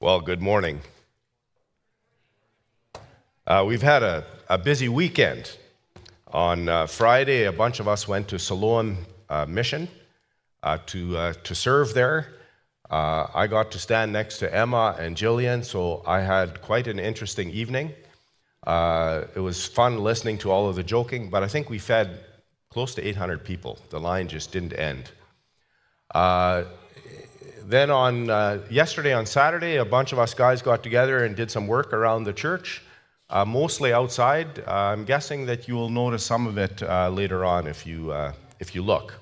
Well, good morning. We've had a busy weekend. On Friday, a bunch of us went to Siloam Mission to serve there. I got to stand next to Emma and Jillian, so I had quite an interesting evening. It was fun listening to all of the joking, but I think we fed close to 800 people. The line just didn't end. Then on yesterday, on Saturday, a bunch of us guys got together and did some work around the church, mostly outside. I'm guessing that you will notice some of it later on if you look.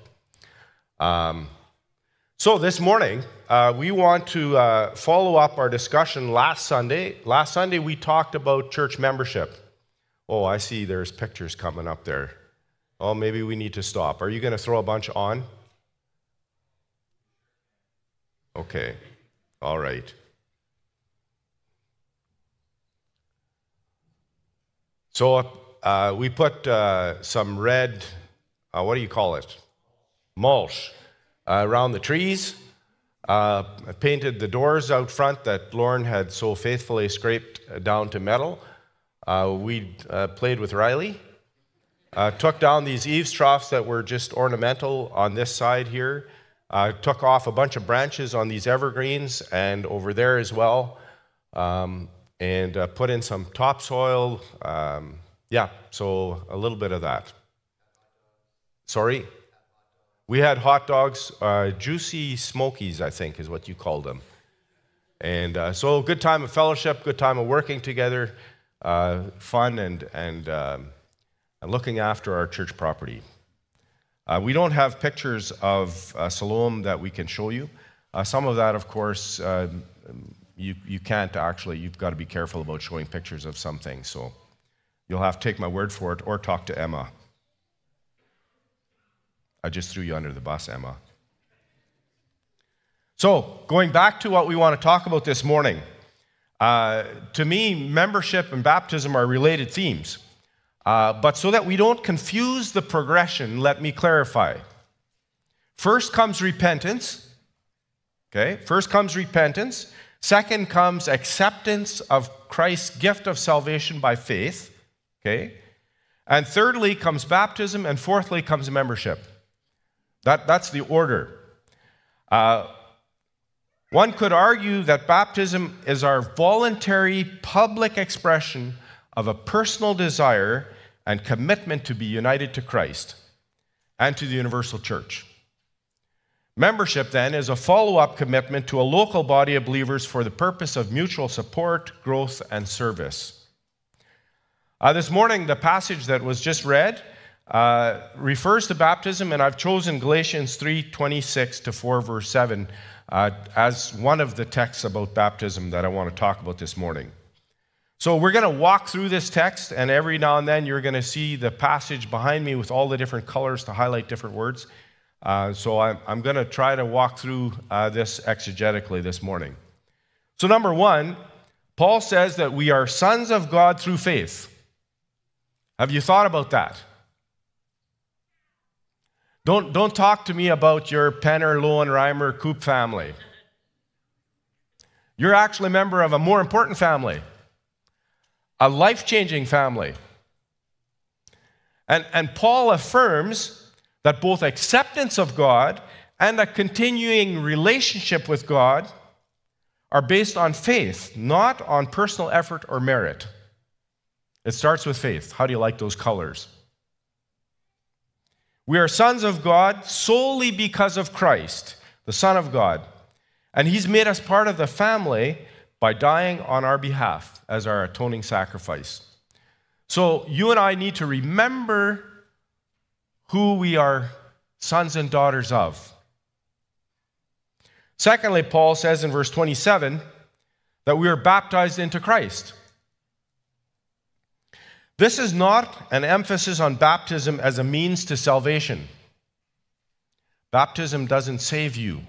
So this morning, we want to follow up our discussion last Sunday. Last Sunday, we talked about church membership. Oh, I see there's pictures coming up there. Oh, maybe we need to stop. Are you going to throw a bunch on? Okay, all right. So we put some red, what do you call it? Mulch around the trees. I painted the doors out front that Lauren had so faithfully scraped down to metal. We played with Riley. Took down these eaves troughs that were just ornamental on this side here. Took off a bunch of branches on these evergreens and over there as well, and put in some topsoil. So a little bit of that. Sorry? We had hot dogs, juicy smokies, I think is what you called them. And so good time of fellowship, good time of working together, fun and looking after our church property. We don't have pictures of Siloam that we can show you. Some of that, of course, you can't actually. You've got to be careful about showing pictures of some things. So you'll have to take my word for it or talk to Emma. I just threw you under the bus, Emma. So going back to what we want to talk about this morning, to me, membership and baptism are related themes. But so that we don't confuse the progression, let me clarify. First comes repentance. Okay? First comes repentance. Second comes acceptance of Christ's gift of salvation by faith. Okay? And thirdly comes baptism, and fourthly comes membership. That's the order. One could argue that baptism is our voluntary public expression of a personal desire and commitment to be united to Christ and to the universal church. Membership, then, is a follow-up commitment to a local body of believers for the purpose of mutual support, growth, and service. This morning, the passage that was just read refers to baptism, and I've chosen Galatians 3:26 to 4, verse 7 as one of the texts about baptism that I want to talk about this morning. So we're going to walk through this text, and every now and then you're going to see the passage behind me with all the different colors to highlight different words. So I'm going to try to walk through this exegetically this morning. So number one, Paul says that we are sons of God through faith. Have you thought about that? Don't talk to me about your Penner, Lowen, Reimer, Coop family. You're actually a member of a more important family. A life-changing family. And Paul affirms that both acceptance of God and a continuing relationship with God are based on faith, not on personal effort or merit. It starts with faith. How do you like those colors? We are sons of God solely because of Christ, the Son of God. And He's made us part of the family by dying on our behalf as our atoning sacrifice. So you and I need to remember who we are sons and daughters of. Secondly, Paul says in verse 27 that we are baptized into Christ. This is not an emphasis on baptism as a means to salvation. Baptism doesn't save you.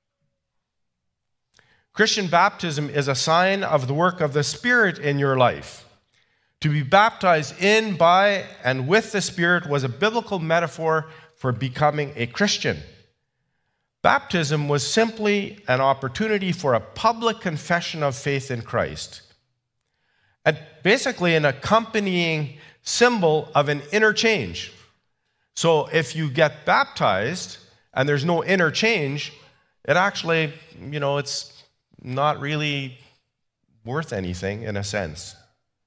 Christian baptism is a sign of the work of the Spirit in your life. To be baptized in, by, and with the Spirit was a biblical metaphor for becoming a Christian. Baptism was simply an opportunity for a public confession of faith in Christ, and basically an accompanying symbol of an interchange. So if you get baptized and there's no interchange, it actually, it's not really worth anything in a sense.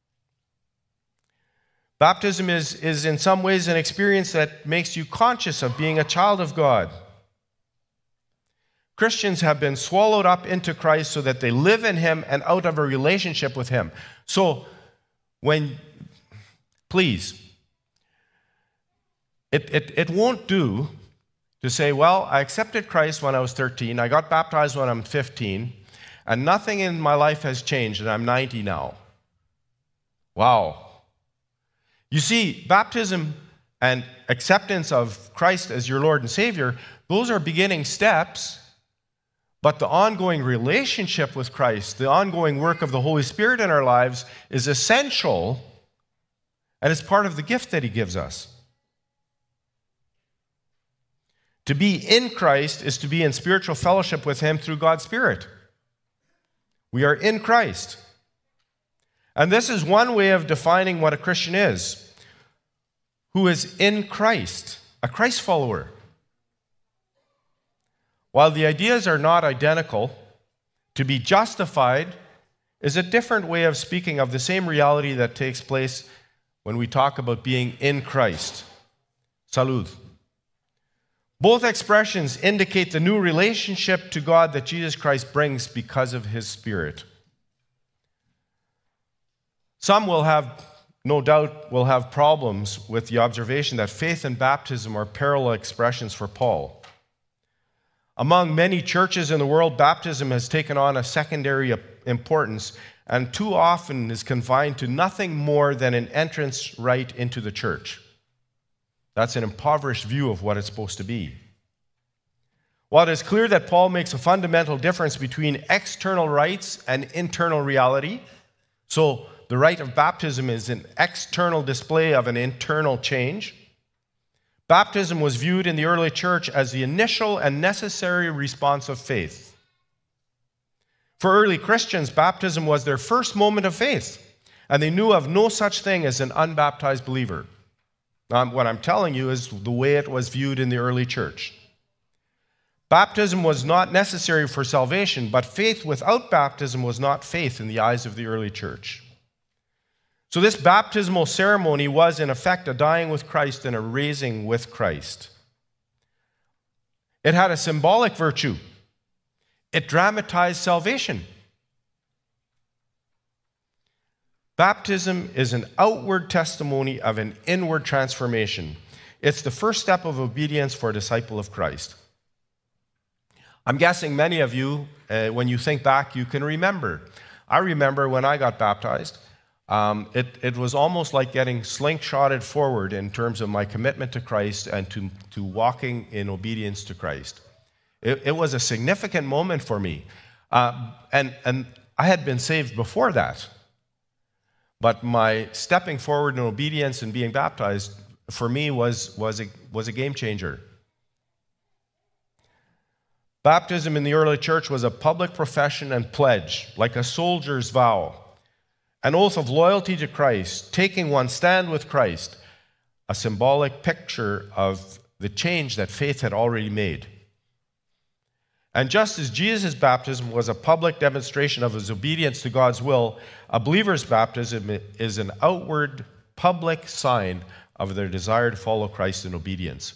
Baptism is in some ways an experience that makes you conscious of being a child of God. Christians have been swallowed up into Christ so that they live in Him and out of a relationship with Him. So please, it won't do to say, well, I accepted Christ when I was 13, I got baptized when I'm 15, and nothing in my life has changed, and I'm 90 now. Wow. You see, baptism and acceptance of Christ as your Lord and Savior, those are beginning steps, but the ongoing relationship with Christ, the ongoing work of the Holy Spirit in our lives is essential, and it's part of the gift that He gives us. To be in Christ is to be in spiritual fellowship with Him through God's Spirit. We are in Christ. And this is one way of defining what a Christian is. Who is in Christ, a Christ follower. While the ideas are not identical, to be justified is a different way of speaking of the same reality that takes place when we talk about being in Christ. Salud. Both expressions indicate the new relationship to God that Jesus Christ brings because of His Spirit. Some will have, no doubt, problems with the observation that faith and baptism are parallel expressions for Paul. Among many churches in the world, baptism has taken on a secondary importance and too often is confined to nothing more than an entrance right into the church. That's an impoverished view of what it's supposed to be. While it is clear that Paul makes a fundamental difference between external rites and internal reality, so the rite of baptism is an external display of an internal change, baptism was viewed in the early church as the initial and necessary response of faith. For early Christians, baptism was their first moment of faith, and they knew of no such thing as an unbaptized believer. What I'm telling you is the way it was viewed in the early church. Baptism was not necessary for salvation, but faith without baptism was not faith in the eyes of the early church. So this baptismal ceremony was, in effect, a dying with Christ and a raising with Christ. It had a symbolic virtue. It dramatized salvation. Baptism is an outward testimony of an inward transformation. It's the first step of obedience for a disciple of Christ. I'm guessing many of you, when you think back, you can remember. I remember when I got baptized, it was almost like getting slingshotted forward in terms of my commitment to Christ and to walking in obedience to Christ. It was a significant moment for me. And I had been saved before that. But my stepping forward in obedience and being baptized, for me, was a game changer. Baptism in the early church was a public profession and pledge, like a soldier's vow, an oath of loyalty to Christ, taking one's stand with Christ, a symbolic picture of the change that faith had already made. And just as Jesus' baptism was a public demonstration of his obedience to God's will, a believer's baptism is an outward, public sign of their desire to follow Christ in obedience.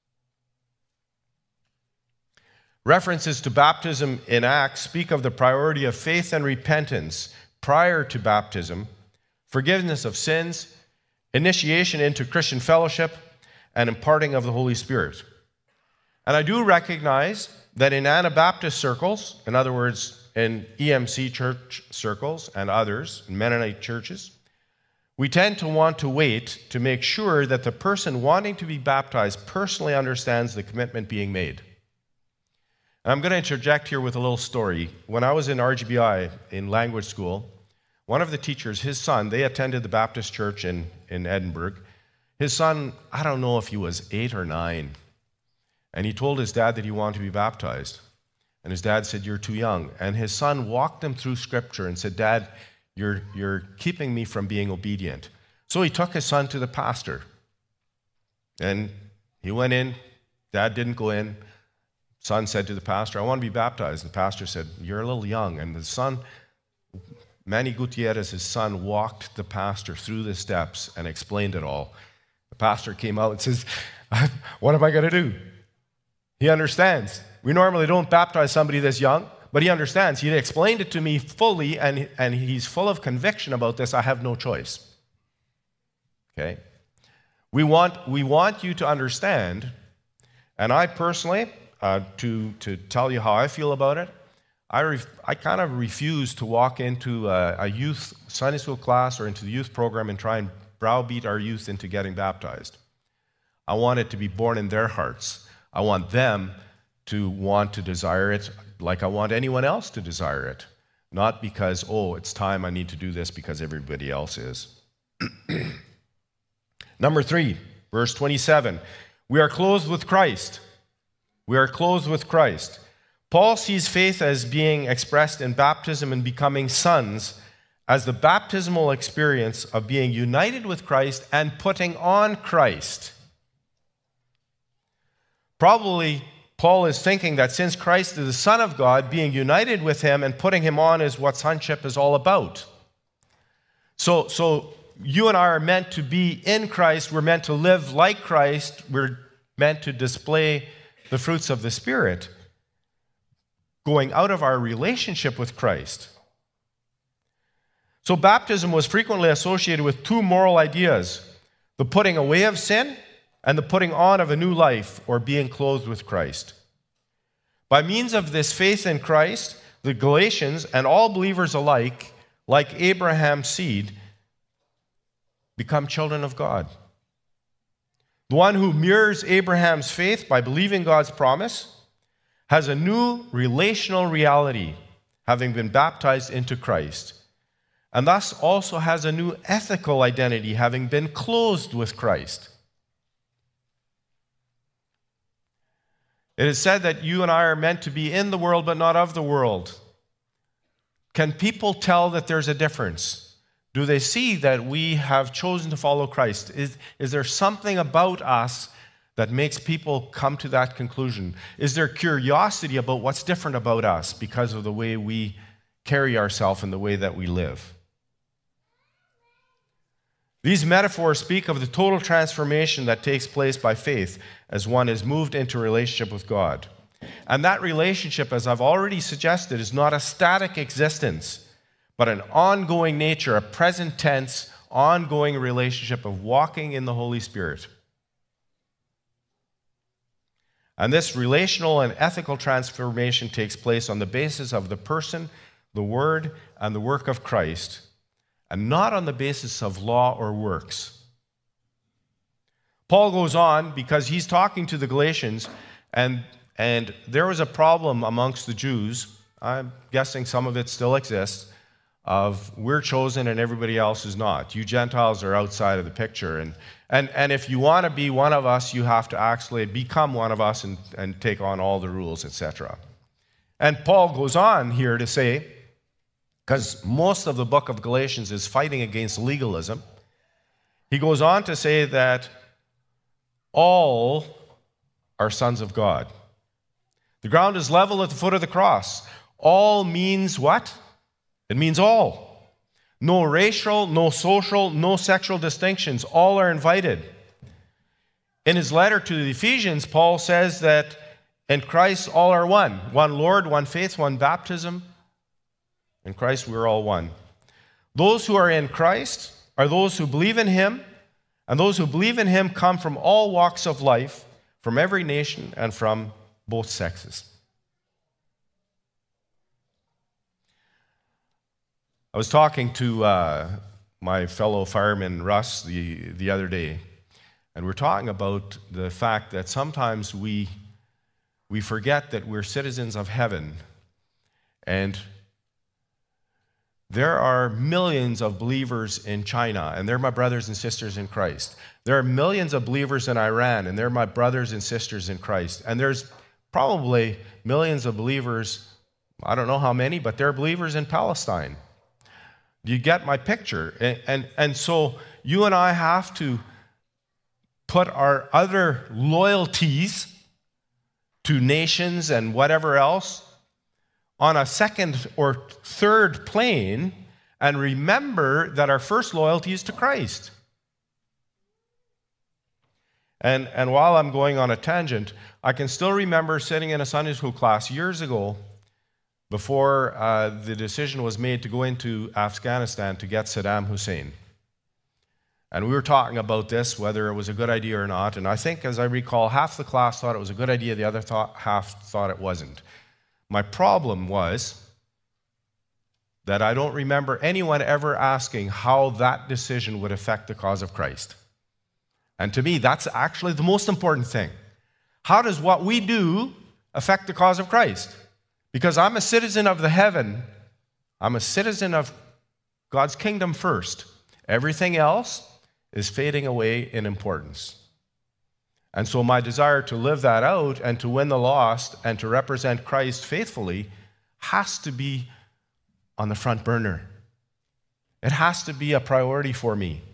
References to baptism in Acts speak of the priority of faith and repentance prior to baptism, forgiveness of sins, initiation into Christian fellowship, and imparting of the Holy Spirit. And I do recognize that in Anabaptist circles, in other words, in EMC church circles and others, in Mennonite churches, we tend to want to wait to make sure that the person wanting to be baptized personally understands the commitment being made. And I'm going to interject here with a little story. When I was in RGBI in language school, one of the teachers, his son, they attended the Baptist church in Edinburgh. His son, I don't know if he was 8 or 9, And he told his dad that he wanted to be baptized. And his dad said, "You're too young." And his son walked him through Scripture and said, "Dad, you're keeping me from being obedient." So he took his son to the pastor. And he went in. Dad didn't go in. Son said to the pastor, "I want to be baptized." The pastor said, "You're a little young." And the son, Manny Gutierrez, his son, walked the pastor through the steps and explained it all. The pastor came out and says, "What am I going to do?" He understands. We normally don't baptize somebody this young, but he understands. He explained it to me fully, and he's full of conviction about this. I have no choice. Okay? We want you to understand, and I personally, to tell you how I feel about it, I kind of refuse to walk into a youth Sunday school class or into the youth program and try and browbeat our youth into getting baptized. I want it to be born in their hearts. I want them to want to desire it like I want anyone else to desire it. Not because, oh, it's time, I need to do this because everybody else is. Number 3, verse 27. We are clothed with Christ. We are clothed with Christ. Paul sees faith as being expressed in baptism and becoming sons as the baptismal experience of being united with Christ and putting on Christ. Probably Paul is thinking that since Christ is the Son of God, being united with him and putting him on is what sonship is all about. So you and I are meant to be in Christ. We're meant to live like Christ. We're meant to display the fruits of the Spirit, going out of our relationship with Christ. So baptism was frequently associated with two moral ideas: the putting away of sin and the putting on of a new life, or being clothed with Christ. By means of this faith in Christ, the Galatians and all believers alike, like Abraham's seed, become children of God. The one who mirrors Abraham's faith by believing God's promise has a new relational reality, having been baptized into Christ, and thus also has a new ethical identity, having been clothed with Christ. It is said that you and I are meant to be in the world, but not of the world. Can people tell that there's a difference? Do they see that we have chosen to follow Christ? Is there something about us that makes people come to that conclusion? Is there curiosity about what's different about us because of the way we carry ourselves and the way that we live? These metaphors speak of the total transformation that takes place by faith as one is moved into a relationship with God. And that relationship, as I've already suggested, is not a static existence, but an ongoing nature, a present tense, ongoing relationship of walking in the Holy Spirit. And this relational and ethical transformation takes place on the basis of the person, the word, and the work of Christ, and not on the basis of law or works. Paul goes on because he's talking to the Galatians, and there was a problem amongst the Jews. I'm guessing some of it still exists, of we're chosen and everybody else is not. You Gentiles are outside of the picture. And if you want to be one of us, you have to actually become one of us and take on all the rules, etc. And Paul goes on here to say, because most of the book of Galatians is fighting against legalism, he goes on to say that all are sons of God. The ground is level at the foot of the cross. All means what? It means all. No racial, no social, no sexual distinctions. All are invited. In his letter to the Ephesians, Paul says that in Christ all are one. One Lord, one faith, one baptism. In Christ we're all one. Those who are in Christ are those who believe in him, and those who believe in him come from all walks of life, from every nation and from both sexes. I was talking to my fellow fireman Russ the other day, and we're talking about the fact that sometimes we forget that we're citizens of heaven, and There are millions of believers in China, and they're my brothers and sisters in Christ. There are millions of believers in Iran, and they're my brothers and sisters in Christ. And there's probably millions of believers, I don't know how many, but they're believers in Palestine. Do you get my picture? And so you and I have to put our other loyalties to nations and whatever else on a second or third plane and remember that our first loyalty is to Christ. And while I'm going on a tangent, I can still remember sitting in a Sunday school class years ago before the decision was made to go into Afghanistan to get Saddam Hussein. And we were talking about this, whether it was a good idea or not. And I think, as I recall, half the class thought it was a good idea, the other half thought it wasn't. My problem was that I don't remember anyone ever asking how that decision would affect the cause of Christ. And to me, that's actually the most important thing. How does what we do affect the cause of Christ? Because I'm a citizen of the heaven. I'm a citizen of God's kingdom first. Everything else is fading away in importance. And so my desire to live that out and to win the lost and to represent Christ faithfully has to be on the front burner. It has to be a priority for me.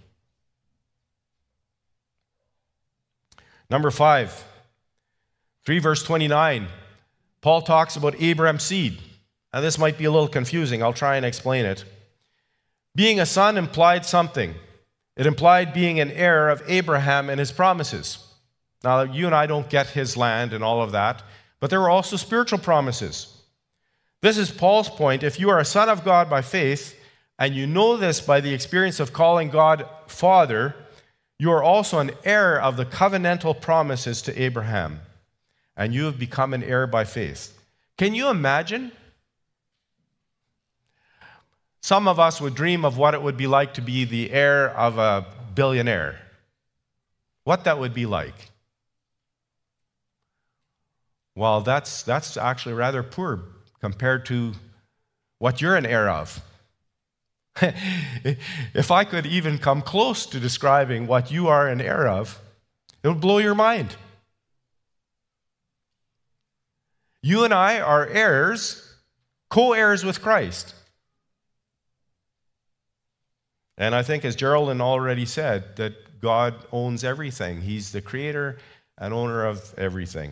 Number 5, 3 verse 29, Paul talks about Abraham's seed. And this might be a little confusing. I'll try and explain it. Being a son implied something. It implied being an heir of Abraham and his promises. Now, you and I don't get his land and all of that, but there were also spiritual promises. This is Paul's point. If you are a son of God by faith, and you know this by the experience of calling God Father, you are also an heir of the covenantal promises to Abraham, and you have become an heir by faith. Can you imagine? Some of us would dream of what it would be like to be the heir of a billionaire. What that would be like. Well, that's actually rather poor compared to what you're an heir of. If I could even come close to describing what you are an heir of, it would blow your mind. You and I are heirs, co-heirs with Christ. And I think, as Geraldine already said, that God owns everything. He's the creator and owner of everything.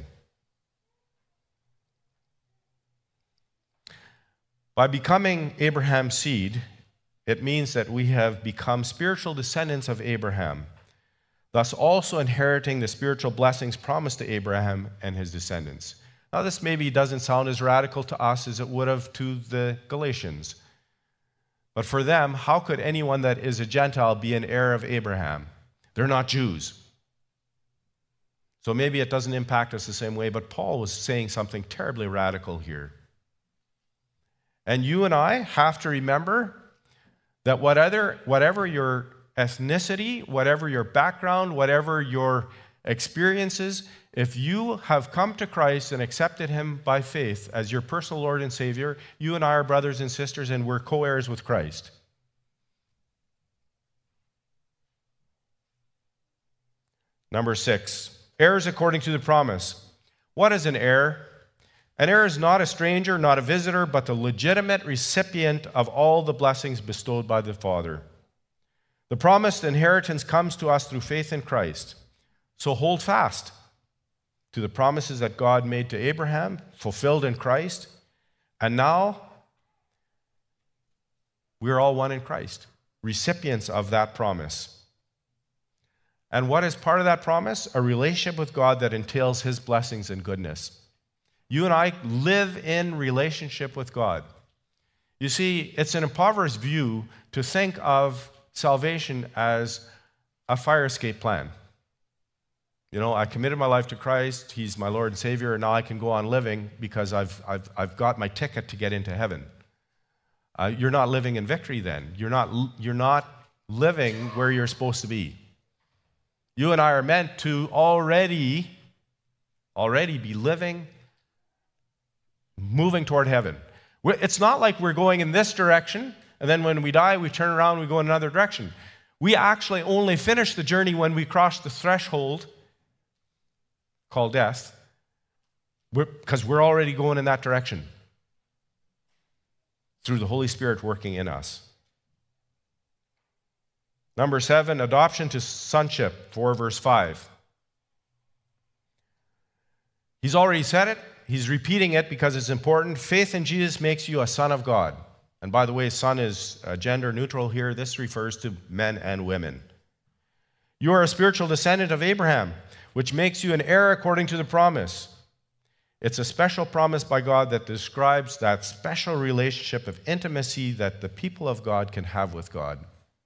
By becoming Abraham's seed, it means that we have become spiritual descendants of Abraham, thus also inheriting the spiritual blessings promised to Abraham and his descendants. Now, this maybe doesn't sound as radical to us as it would have to the Galatians. But for them, how could anyone that is a Gentile be an heir of Abraham? They're not Jews. So maybe it doesn't impact us the same way, but Paul was saying something terribly radical here. And you and I have to remember that whatever your ethnicity, whatever your background, whatever your experiences, if you have come to Christ and accepted him by faith as your personal Lord and Savior, you and I are brothers and sisters, and we're co-heirs with Christ. Number 6, heirs according to the promise. What is an heir? An heir is not a stranger, not a visitor, but the legitimate recipient of all the blessings bestowed by the Father. The promised inheritance comes to us through faith in Christ. So hold fast to the promises that God made to Abraham, fulfilled in Christ. And now, we're all one in Christ, recipients of that promise. And what is part of that promise? A relationship with God that entails his blessings and goodness. You and I live in relationship with God. You see, it's an impoverished view to think of salvation as a fire escape plan. You know, I committed my life to Christ. He's my Lord and Savior, and now I can go on living because I've got my ticket to get into heaven. You're not living in victory then. You're not living where you're supposed to be. You and I are meant to already be living, moving toward heaven. It's not like we're going in this direction and then when we die, we turn around, we go in another direction. We actually only finish the journey when we cross the threshold called death, because we're already going in that direction through the Holy Spirit working in us. Number 7, adoption to sonship, 4 verse 5. He's already said it. He's repeating it because it's important. Faith in Jesus makes you a son of God. And by the way, son is gender neutral here. This refers to men and women. You are a spiritual descendant of Abraham, which makes you an heir according to the promise. It's a special promise by God that describes that special relationship of intimacy that the people of God can have with God.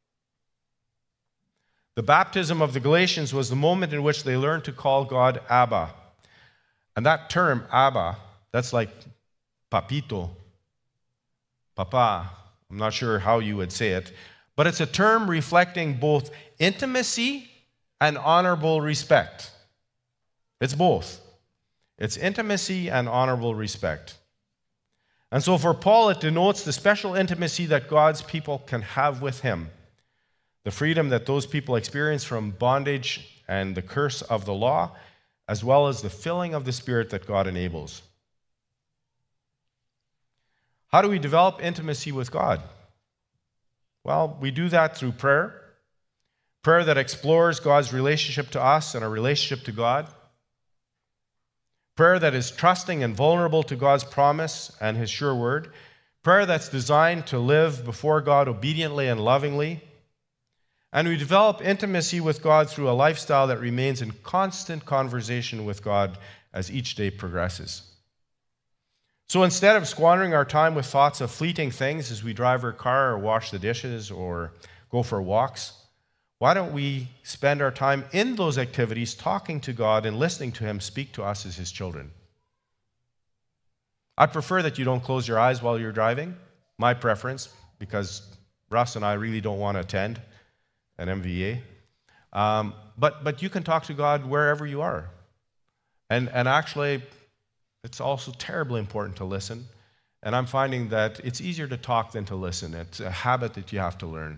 The baptism of the Galatians was the moment in which they learned to call God Abba. And that term, Abba, that's like papito, papa. I'm not sure how you would say it, but it's a term reflecting both intimacy and honorable respect. It's both. It's intimacy and honorable respect. And so for Paul, it denotes the special intimacy that God's people can have with him, the freedom that those people experience from bondage and the curse of the law, as well as the filling of the Spirit that God enables. How do we develop intimacy with God? Well, we do that through prayer. Prayer that explores God's relationship to us and our relationship to God. Prayer that is trusting and vulnerable to God's promise and His sure word. Prayer that's designed to live before God obediently and lovingly. And we develop intimacy with God through a lifestyle that remains in constant conversation with God as each day progresses. So instead of squandering our time with thoughts of fleeting things as we drive our car or wash the dishes or go for walks, why don't we spend our time in those activities talking to God and listening to Him speak to us as His children? I prefer that you don't close your eyes while you're driving, my preference, because Russ and I really don't want to attend an MVA. But you can talk to God wherever you are. And actually, it's also terribly important to listen. And I'm finding that it's easier to talk than to listen. It's a habit that you have to learn.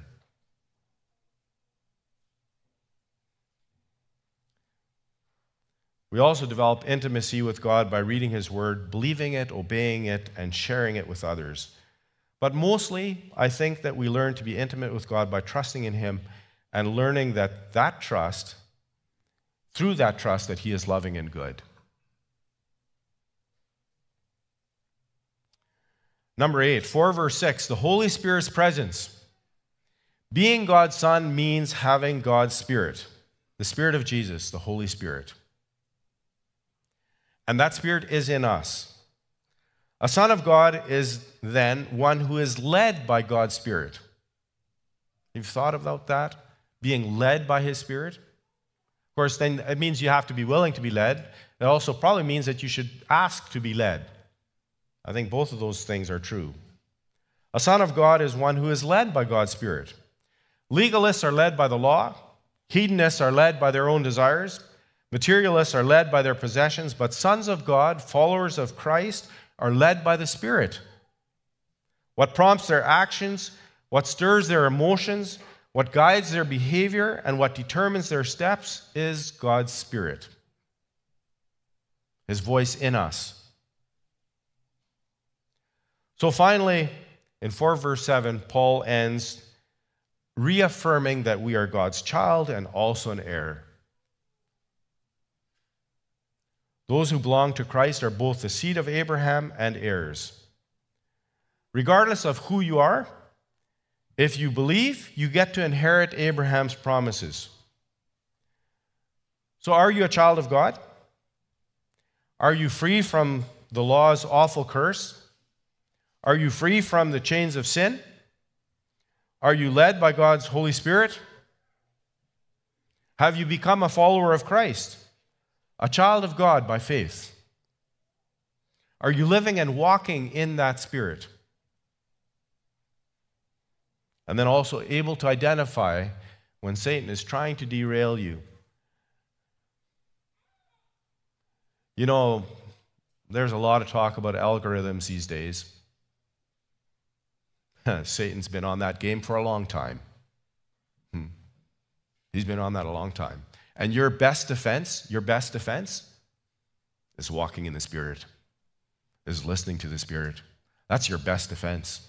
We also develop intimacy with God by reading His Word, believing it, obeying it, and sharing it with others. But mostly, I think that we learn to be intimate with God by trusting in Him and learning that trust, through that trust, that He is loving and good. Number 8, 4 verse 6, the Holy Spirit's presence. Being God's Son means having God's Spirit, the Spirit of Jesus, the Holy Spirit. And that Spirit is in us. A son of God is then one who is led by God's Spirit. You've thought about that? Being led by His Spirit? Of course, then it means you have to be willing to be led. It also probably means that you should ask to be led. I think both of those things are true. A son of God is one who is led by God's Spirit. Legalists are led by the law. Hedonists are led by their own desires. Materialists are led by their possessions. But sons of God, followers of Christ, are led by the Spirit. What prompts their actions, what stirs their emotions, what guides their behavior, and what determines their steps is God's Spirit, His voice in us. So finally, in 4 verse 7, Paul ends reaffirming that we are God's child and also an heir. Those who belong to Christ are both the seed of Abraham and heirs. Regardless of who you are, if you believe, you get to inherit Abraham's promises. So are you a child of God? Are you free from the law's awful curse? Are you free from the chains of sin? Are you led by God's Holy Spirit? Have you become a follower of Christ, a child of God by faith? Are you living and walking in that Spirit? And then also able to identify when Satan is trying to derail you. You know, there's a lot of talk about algorithms these days. Satan's been on that game for a long time. He's been on that a long time. And your best defense is walking in the Spirit, is listening to the Spirit. That's your best defense.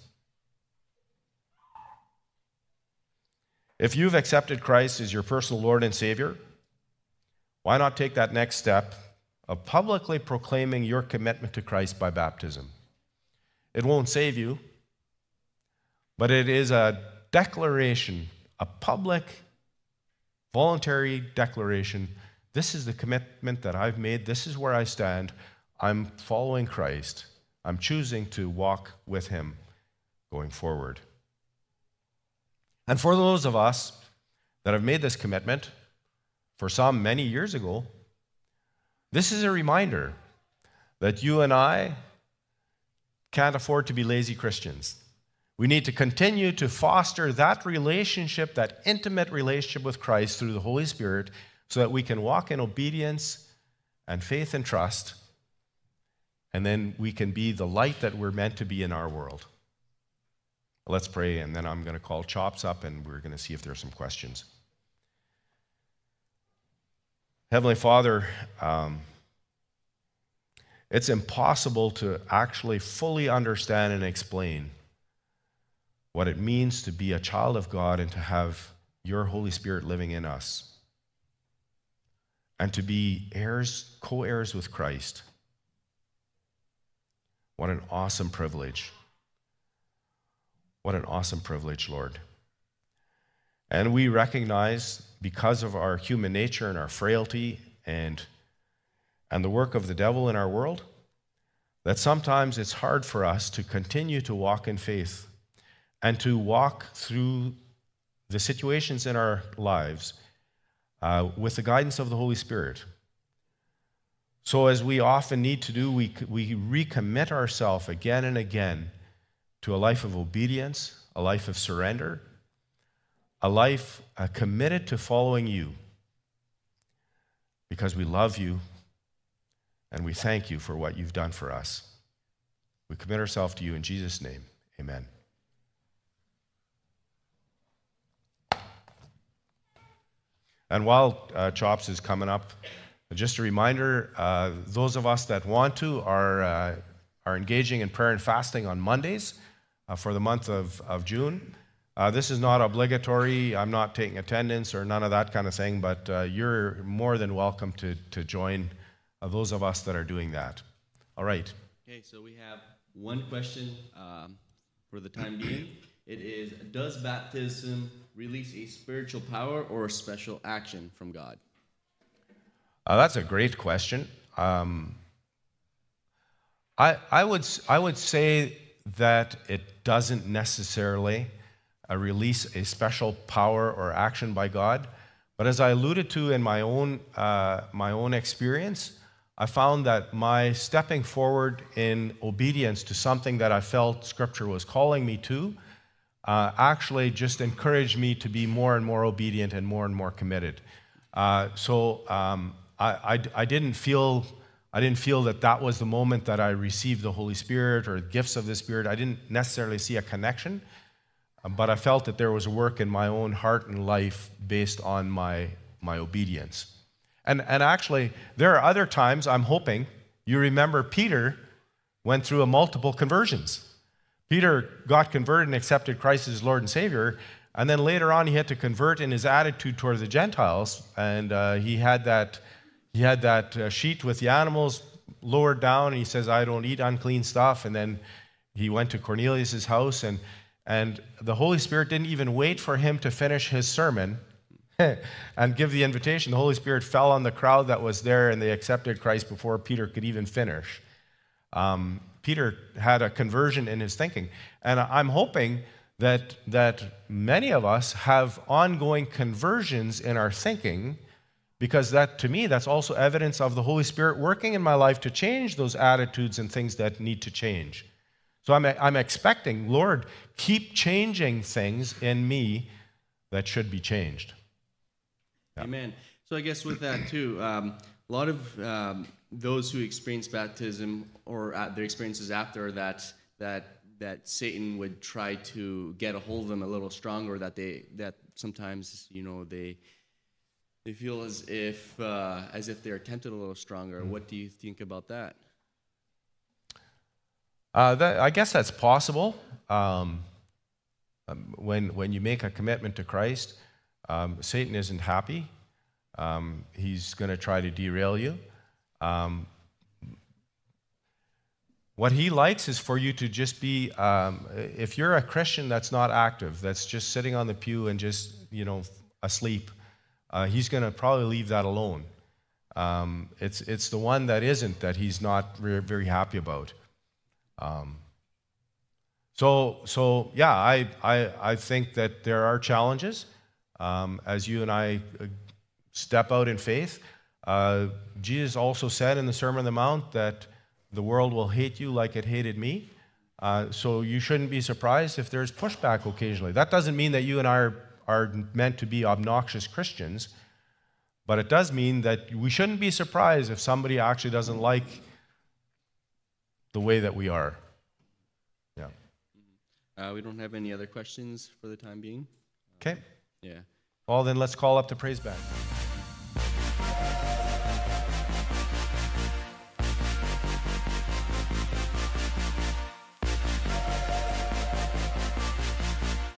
If you've accepted Christ as your personal Lord and Savior, why not take that next step of publicly proclaiming your commitment to Christ by baptism? It won't save you, but it is a declaration, a public, voluntary declaration. This is the commitment that I've made. This is where I stand. I'm following Christ. I'm choosing to walk with him going forward. And for those of us that have made this commitment, for some many years ago, this is a reminder that you and I can't afford to be lazy Christians. We need to continue to foster that relationship, that intimate relationship with Christ through the Holy Spirit, so that we can walk in obedience and faith and trust, and then we can be the light that we're meant to be in our world. Let's pray, and then I'm going to call Chops up, and we're going to see if there are some questions. Heavenly Father, it's impossible to actually fully understand and explain what it means to be a child of God and to have your Holy Spirit living in us and to be heirs, co-heirs with Christ. What an awesome privilege. What an awesome privilege, Lord. And we recognize, because of our human nature and our frailty and the work of the devil in our world, that sometimes it's hard for us to continue to walk in faith and to walk through the situations in our lives with the guidance of the Holy Spirit. So as we often need to do, we recommit ourselves again and again to a life of obedience, a life of surrender, a life committed to following you, because we love you and we thank you for what you've done for us. We commit ourselves to you in Jesus' name. Amen. And while Chops is coming up, just a reminder, those of us that want to are engaging in prayer and fasting on Mondays for the month of June. This is not obligatory. I'm not taking attendance or none of that kind of thing, but you're more than welcome to join those of us that are doing that. All right. Okay, so we have one question for the time being. It is, does baptism release a spiritual power or a special action from God? That's a great question. I would say that it doesn't necessarily release a special power or action by God, but as I alluded to in my own experience, I found that my stepping forward in obedience to something that I felt Scripture was calling me to actually just encouraged me to be more and more obedient and more committed. I didn't feel that was the moment that I received the Holy Spirit or gifts of the Spirit. I didn't necessarily see a connection, but I felt that there was a work in my own heart and life based on my obedience. And actually, there are other times, I'm hoping, you remember Peter went through multiple conversions. Peter got converted and accepted Christ as Lord and Savior, and then later on he had to convert in his attitude toward the Gentiles, and he had that sheet with the animals lowered down, and he says, I don't eat unclean stuff, and then he went to Cornelius' house, and the Holy Spirit didn't even wait for him to finish his sermon and give the invitation. The Holy Spirit fell on the crowd that was there, and they accepted Christ before Peter could even finish. Peter had a conversion in his thinking. And I'm hoping that many of us have ongoing conversions in our thinking, because that, to me, that's also evidence of the Holy Spirit working in my life to change those attitudes and things that need to change. So I'm expecting, Lord, keep changing things in me that should be changed. Yeah. Amen. So I guess with that too, a lot of those who experience baptism or their experiences after that that Satan would try to get a hold of them a little stronger, that sometimes, they feel as if they're tempted a little stronger. What do you think about that? I guess that's possible. When you make a commitment to Christ, Satan isn't happy. He's going to try to derail you. What he likes is for you to just be, if you're a Christian that's not active, that's just sitting on the pew and just, asleep, he's going to probably leave that alone. It's the one that isn't that he's not very happy about. So yeah, I think that there are challenges as you and I step out in faith. Jesus also said in the Sermon on the Mount that the world will hate you like it hated me. So you shouldn't be surprised if there's pushback occasionally. That doesn't mean that you and I are meant to be obnoxious Christians, but it does mean that we shouldn't be surprised if somebody actually doesn't like the way that we are. Yeah. We don't have any other questions for the time being. Okay. Yeah. Well, then let's call up the praise band.